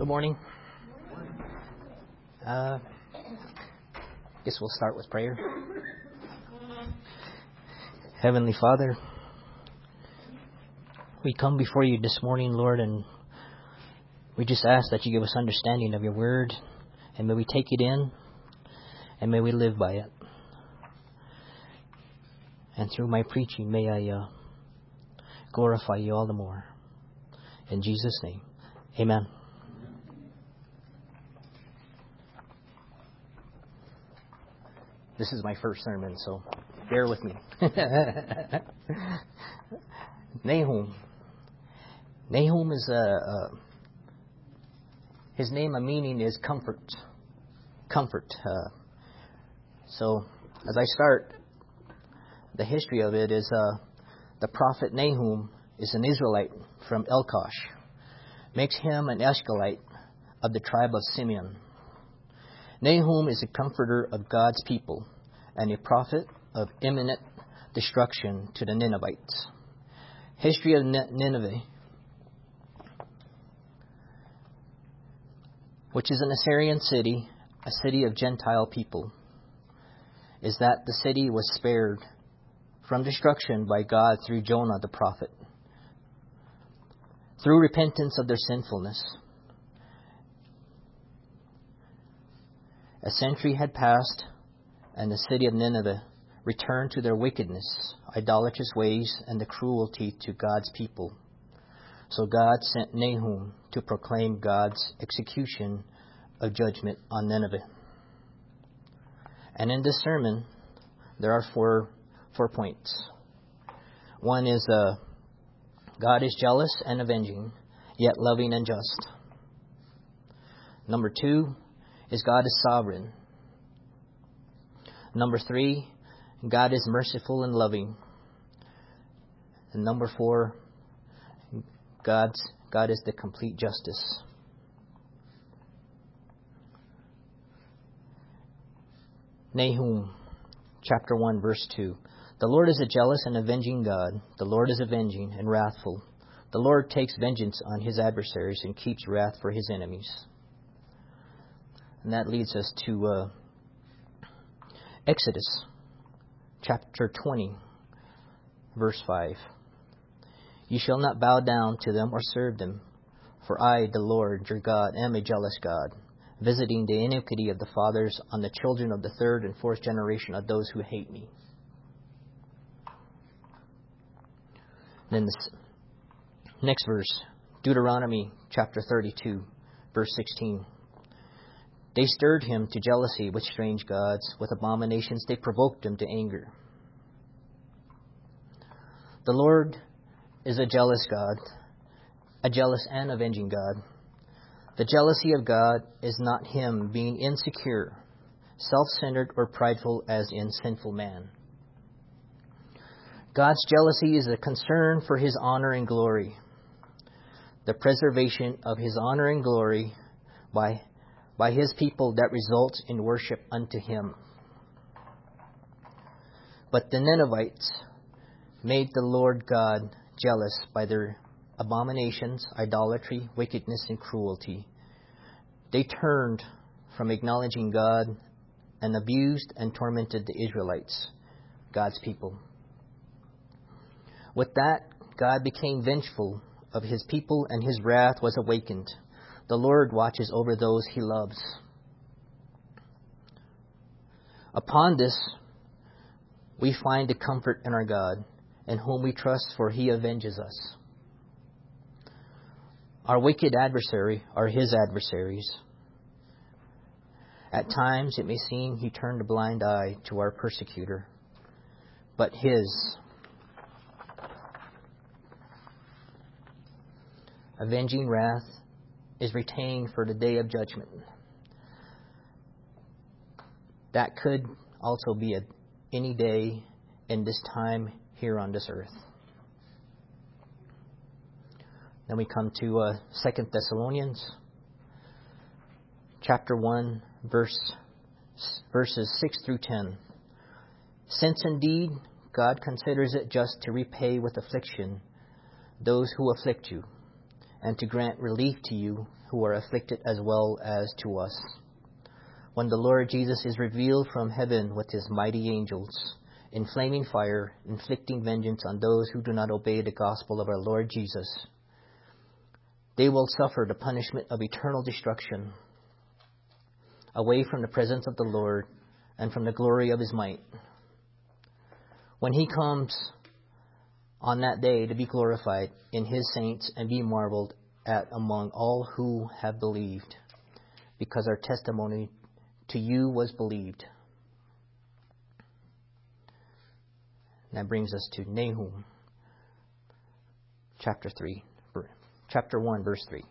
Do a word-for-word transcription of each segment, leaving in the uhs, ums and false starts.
Good morning. Uh, guess we'll start with prayer. Heavenly Father, we come before you this morning, Lord, and we just ask that you give us understanding of your word, and may we take it in, and may we live by it. And through my preaching, may I uh, glorify you all the more. In Jesus' name, amen. This is my first sermon, so bear with me. Nahum. Nahum is a, a his name, a meaning is comfort. Comfort. Uh, so, as I start, the history of it is uh, the prophet Nahum is an Israelite from Elkosh. Makes him an Eshkolite of the tribe of Simeon. Nahum is a comforter of God's people and a prophet of imminent destruction to the Ninevites. History of Nineveh, which is an Assyrian city, a city of Gentile people, is that the city was spared from destruction by God through Jonah the prophet. Through repentance of their sinfulness. A century had passed, and the city of Nineveh returned to their wickedness, idolatrous ways, and the cruelty to God's people. So God sent Nahum to proclaim God's execution of judgment on Nineveh. And in this sermon, there are four four points. One is uh, God is jealous and avenging, yet loving and just. Number two is God is sovereign. Number three, God is merciful and loving. And number four, God's, God is the complete justice. Nahum, chapter one, verse two. The Lord is a jealous and avenging God. The Lord is avenging and wrathful. The Lord takes vengeance on his adversaries and keeps wrath for his enemies. And that leads us to uh, Exodus, chapter twenty, verse five. You shall not bow down to them or serve them, for I, the Lord your God, am a jealous God, visiting the iniquity of the fathers on the children of the third and fourth generation of those who hate me. Then the next verse, Deuteronomy chapter thirty-two, verse sixteen. They stirred him to jealousy with strange gods. With abominations they provoked him to anger. The Lord is a jealous God, a jealous and avenging God. The jealousy of God is not him being insecure, self-centered, or prideful as in sinful man. God's jealousy is a concern for his honor and glory, the preservation of his honor and glory by, by his people that results in worship unto him. But the Ninevites made the Lord God jealous by their abominations, idolatry, wickedness, and cruelty. They turned from acknowledging God and abused and tormented the Israelites, God's people. With that, God became vengeful of his people, and his wrath was awakened. The Lord watches over those he loves. Upon this, we find a comfort in our God, in whom we trust, for he avenges us. Our wicked adversary are his adversaries. At times it may seem he turned a blind eye to our persecutor, but his avenging wrath is retained for the day of judgment. That could also be a, any day in this time here on this earth. Then we come to uh, Second Thessalonians, chapter one, verse verses six through ten. Since indeed God considers it just to repay with affliction those who afflict you, and to grant relief to you who are afflicted as well as to us. When the Lord Jesus is revealed from heaven with his mighty angels, in flaming fire, inflicting vengeance on those who do not obey the gospel of our Lord Jesus, they will suffer the punishment of eternal destruction, away from the presence of the Lord and from the glory of his might. When he comes on that day to be glorified in his saints and be marveled at among all who have believed, because our testimony to you was believed. And that brings us to Nahum, chapter three, chapter one, verse three.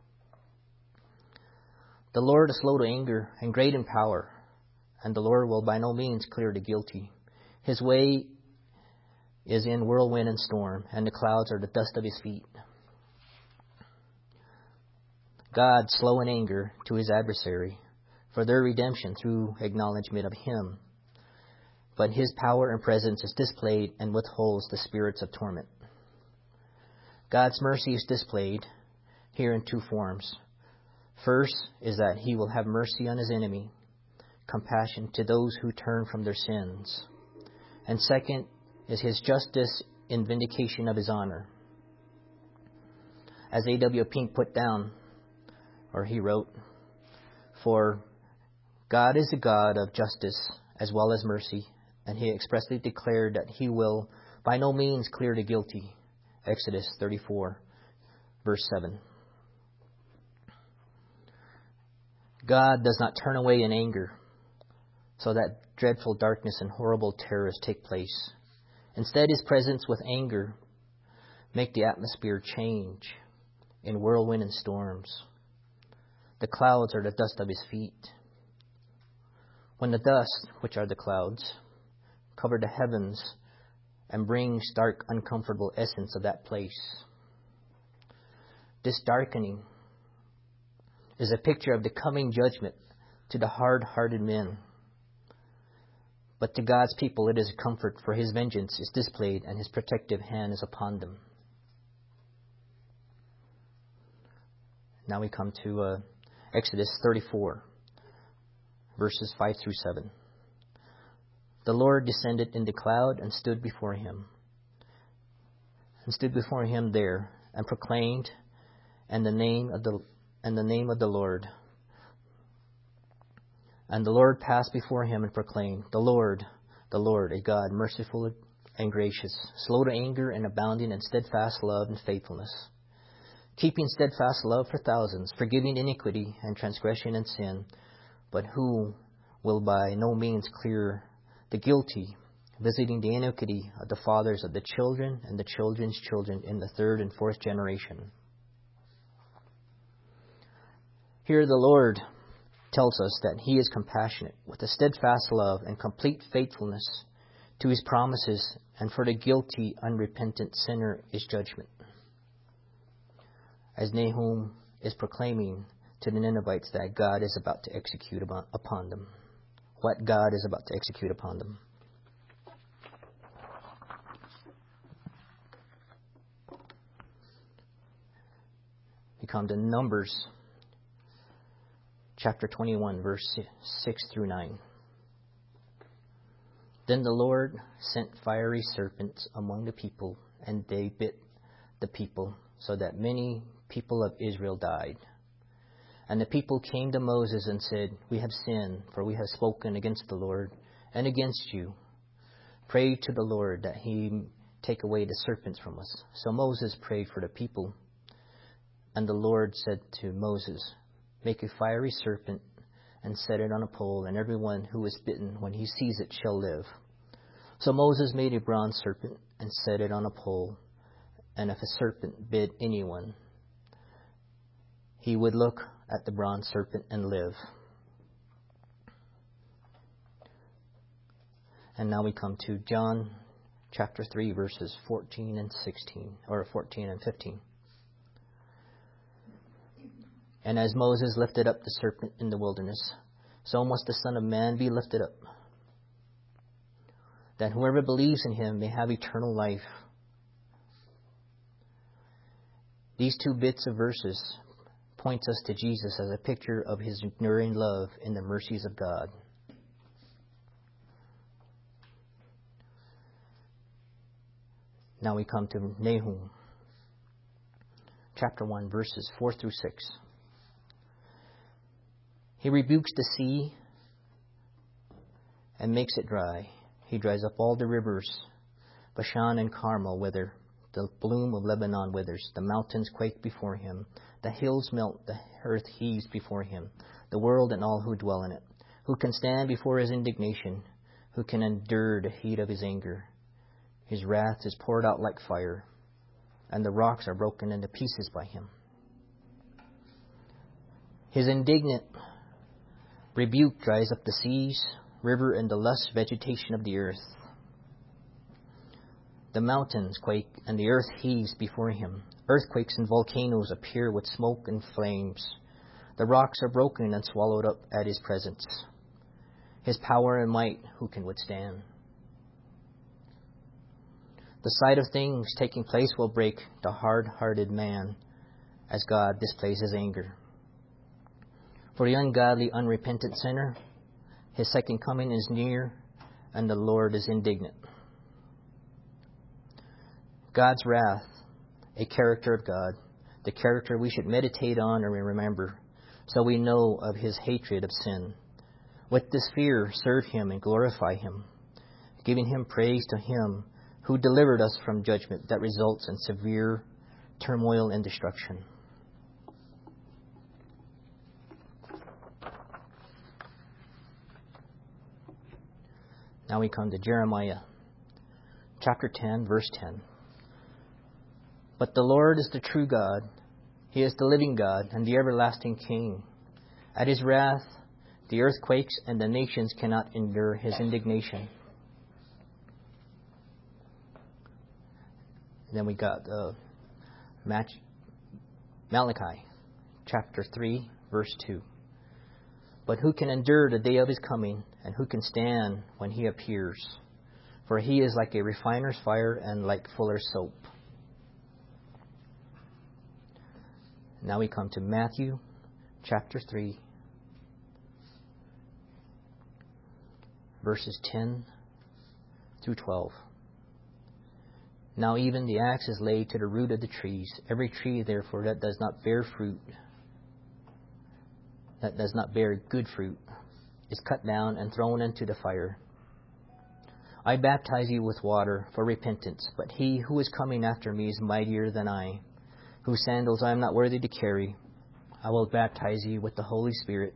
The Lord is slow to anger and great in power, and the Lord will by no means clear the guilty. His way is in whirlwind and storm, and the clouds are the dust of his feet. God slow in anger to his adversary, for their redemption through acknowledgement of him. But his power and presence is displayed and withholds the spirits of torment. God's mercy is displayed here in two forms. First is that he will have mercy on his enemy, compassion to those who turn from their sins. And second is his justice in vindication of his honor. As A W Pink put down, or he wrote, for God is a God of justice as well as mercy, and he expressly declared that he will by no means clear the guilty. Exodus thirty-four, verse seven. God does not turn away in anger, so that dreadful darkness and horrible terrors take place. Instead, his presence with anger make the atmosphere change in whirlwind and storms. The clouds are the dust of his feet. When the dust, which are the clouds, cover the heavens and bring stark, uncomfortable essence of that place. This darkening is a picture of the coming judgment to the hard-hearted men. But to God's people it is a comfort, for his vengeance is displayed and his protective hand is upon them. Now we come to uh, Exodus thirty-four, verses five through seven. The Lord descended in the cloud and stood before him, and stood before him there, and proclaimed, and the name of the and the name of the Lord. And the Lord passed before him and proclaimed, The Lord, the Lord, a God merciful and gracious, slow to anger and abounding in steadfast love and faithfulness, keeping steadfast love for thousands, forgiving iniquity and transgression and sin, but who will by no means clear the guilty, visiting the iniquity of the fathers of the children and the children's children in the third and fourth generation. Here the Lord tells us that he is compassionate with a steadfast love and complete faithfulness to his promises, and for the guilty, unrepentant sinner is judgment. As Nahum is proclaiming to the Ninevites that God is about to execute upon them. What God is about to execute upon them. We come to Numbers chapter twenty-one, verse six through nine. Then the Lord sent fiery serpents among the people, and they bit the people, so that many people of Israel died. And the people came to Moses and said, We have sinned, for we have spoken against the Lord and against you. Pray to the Lord that he take away the serpents from us. So Moses prayed for the people. And the Lord said to Moses, Make a fiery serpent and set it on a pole, and everyone who is bitten, when he sees it, shall live. So Moses made a bronze serpent and set it on a pole. And if a serpent bit anyone, he would look at the bronze serpent and live. And now we come to John chapter three, verses fourteen and sixteen, or fourteen and fifteen. And as Moses lifted up the serpent in the wilderness, so must the Son of Man be lifted up, that whoever believes in him may have eternal life. These two bits of verses points us to Jesus as a picture of his enduring love in the mercies of God. Now we come to Nahum, chapter one, verses four through six. He rebukes the sea and makes it dry. He dries up all the rivers. Bashan and Carmel wither. The bloom of Lebanon withers. The mountains quake before him. The hills melt. The earth heaves before him. The world and all who dwell in it. Who can stand before his indignation? Who can endure the heat of his anger? His wrath is poured out like fire, and the rocks are broken into pieces by him. His indignant rebuke dries up the seas, river, and the lush vegetation of the earth. The mountains quake, and the earth heaves before him. Earthquakes and volcanoes appear with smoke and flames. The rocks are broken and swallowed up at his presence. His power and might, who can withstand? The sight of things taking place will break the hard-hearted man as God displays his anger. For the ungodly, unrepentant sinner, his second coming is near, and the Lord is indignant. God's wrath, a character of God, the character we should meditate on and remember, so we know of his hatred of sin. With this fear, serve him and glorify him, giving him praise to him who delivered us from judgment that results in severe turmoil and destruction. Now we come to Jeremiah, chapter ten, verse ten. But the Lord is the true God. He is the living God and the everlasting King. At his wrath, the earth quakes and the nations cannot endure his indignation. Then we got uh, Malachi, chapter three, verse two. But who can endure the day of his coming, and who can stand when he appears? For he is like a refiner's fire and like fuller's soap. Now we come to Matthew, chapter three, verses ten through twelve. Now even the axe is laid to the root of the trees. Every tree, therefore, that does not bear fruit, that does not bear good fruit, is cut down and thrown into the fire. I baptize you with water for repentance, but he who is coming after me is mightier than I, whose sandals I am not worthy to carry. I will baptize you with the Holy Spirit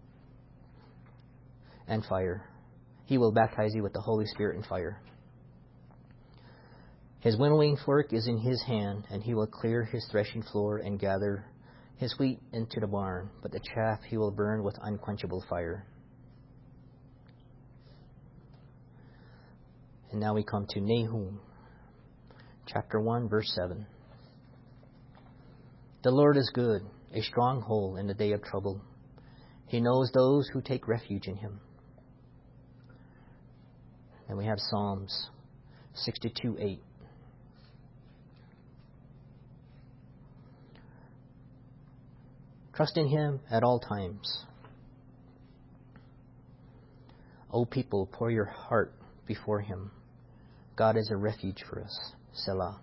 and fire. He will baptize you with the Holy Spirit and fire. His winnowing fork is in his hand, and he will clear his threshing floor and gather his wheat into the barn, but the chaff he will burn with unquenchable fire. And now we come to Nahum, chapter one, verse seven. The Lord is good, a stronghold in the day of trouble. He knows those who take refuge in him. And we have Psalms sixty-two, eight. Trust in him at all times. O people, pour your heart before him. God is a refuge for us. Selah.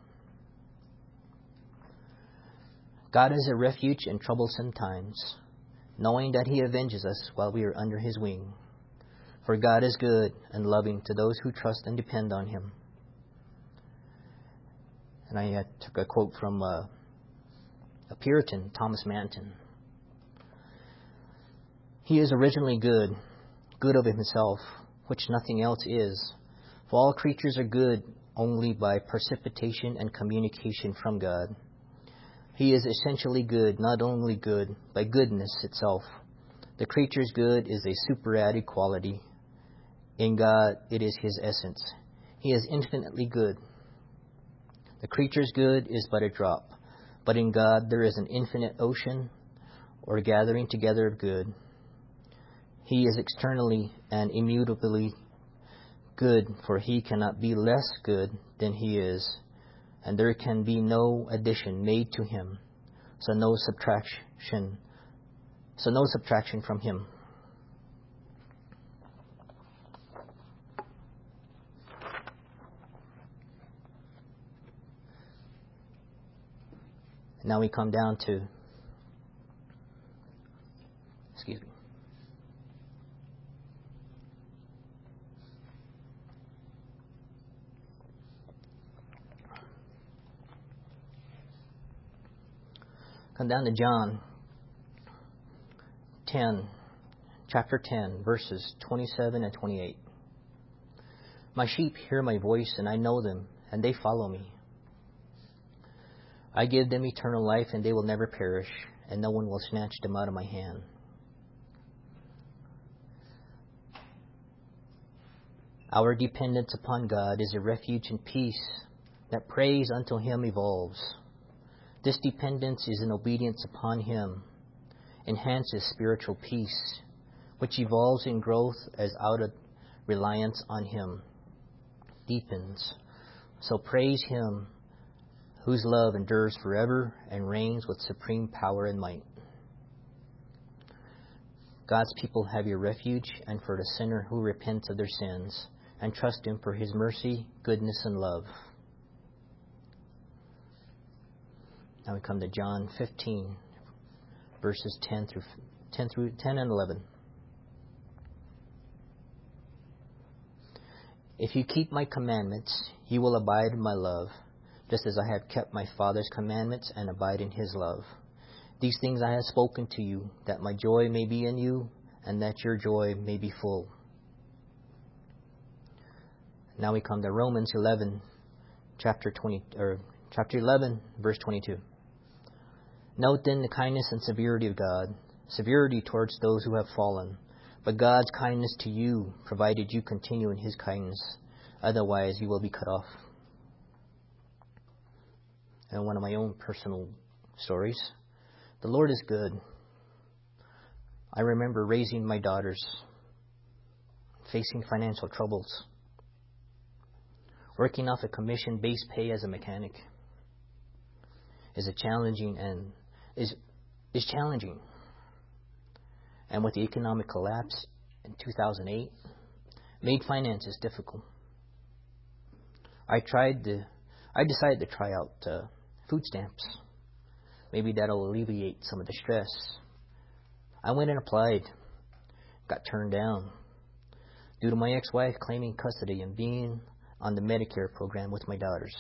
God is a refuge in troublesome times, knowing that he avenges us while we are under his wing. For God is good and loving to those who trust and depend on him. And I uh, took a quote from uh, a Puritan, Thomas Manton. He is originally good, good of himself, which nothing else is. For all creatures are good only by precipitation and communication from God. He is essentially good, not only good, by goodness itself. The creature's good is a superadded quality. In God, it is his essence. He is infinitely good. The creature's good is but a drop, but in God there is an infinite ocean or gathering together of good. He is externally and immutably good, for he cannot be less good than he is, and there can be no addition made to him. so no subtraction, so no subtraction from him. Now we come down to, excuse me. Come down to John ten, chapter ten, verses twenty-seven and twenty-eight. My sheep hear my voice, and I know them, and they follow me. I give them eternal life, and they will never perish, and no one will snatch them out of my hand. Our dependence upon God is a refuge and peace that praise until Him evolves. This dependence is an obedience upon Him, enhances spiritual peace, which evolves in growth as out of reliance on Him deepens. So praise Him, whose love endures forever and reigns with supreme power and might. God's people have your refuge, and for the sinner who repents of their sins and trust Him for His mercy, goodness, and love. Now we come to John fifteen, verses ten through ten through ten and eleven. If you keep my commandments, you will abide in my love, just as I have kept my Father's commandments and abide in His love. These things I have spoken to you, that my joy may be in you, and that your joy may be full. Now we come to Romans eleven, chapter twenty, or chapter eleven, verse twenty-two. Note then the kindness and severity of God, severity towards those who have fallen, but God's kindness to you, provided you continue in His kindness. Otherwise, you will be cut off. And one of my own personal stories. The Lord is good. I remember raising my daughters, facing financial troubles, working off a commission-based pay as a mechanic is a challenging and is is challenging. And with the economic collapse in two thousand eight, made finances difficult. I tried to, I decided to try out uh, food stamps. Maybe that'll alleviate some of the stress. I went and applied, got turned down due to my ex-wife claiming custody and being on the Medicare program with my daughters.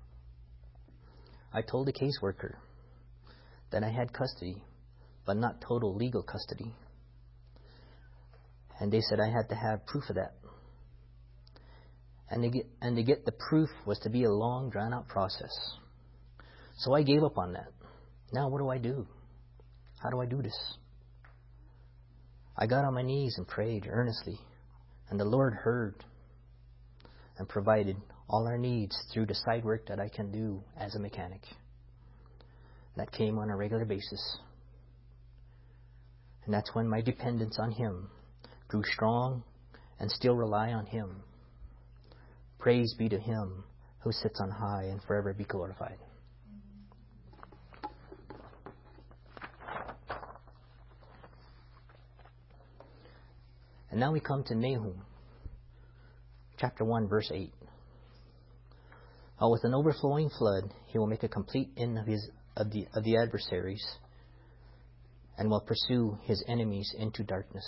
I told the caseworker that I had custody, but not total legal custody. And they said I had to have proof of that. And to get, and to get the proof was to be a long, drawn-out process. So I gave up on that. Now what do I do? How do I do this? I got on my knees and prayed earnestly, and the Lord heard and provided all our needs through the side work that I can do as a mechanic. That came on a regular basis. And that's when my dependence on Him grew strong and still rely on Him. Praise be to Him who sits on high and forever be glorified. And now we come to Nahum, chapter one, verse eight. Oh, with an overflowing flood, He will make a complete end of his of the of the adversaries, and will pursue His enemies into darkness.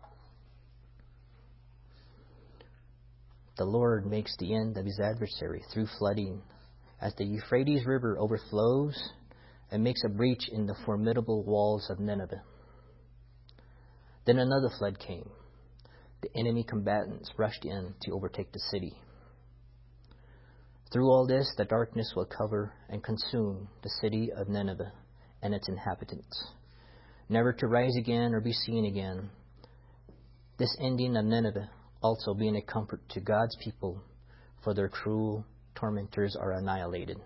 The Lord makes the end of His adversary through flooding, as the Euphrates River overflows and makes a breach in the formidable walls of Nineveh. Then another flood came. The enemy combatants rushed in to overtake the city. Through all this, the darkness will cover and consume the city of Nineveh and its inhabitants, never to rise again or be seen again. This ending of Nineveh also being a comfort to God's people, for their cruel tormentors are annihilated.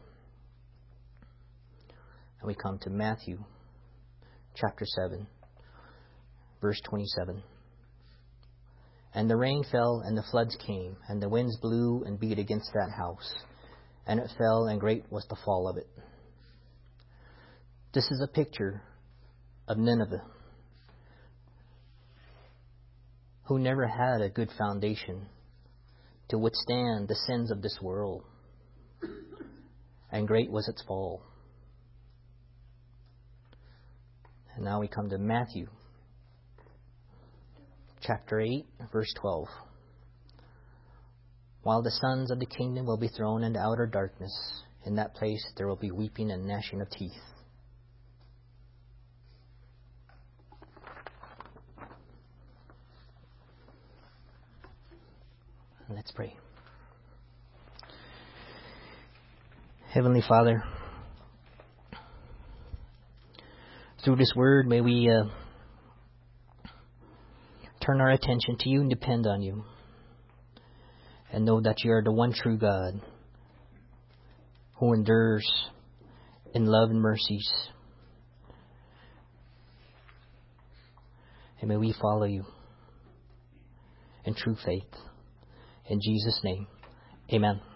And we come to Matthew chapter seven, verse twenty-seven. And the rain fell, and the floods came, and the winds blew and beat against that house, and it fell, and great was the fall of it. This is a picture of Nineveh, who never had a good foundation to withstand the sins of this world. And great was its fall. And now we come to Matthew chapter eight, verse twelve. While the sons of the kingdom will be thrown into outer darkness, in that place there will be weeping and gnashing of teeth. Let's pray. Heavenly Father, through this word, may we uh, turn our attention to you and depend on you, and know that you are the one true God who endures in love and mercies. And may we follow you in true faith. In Jesus' name, amen.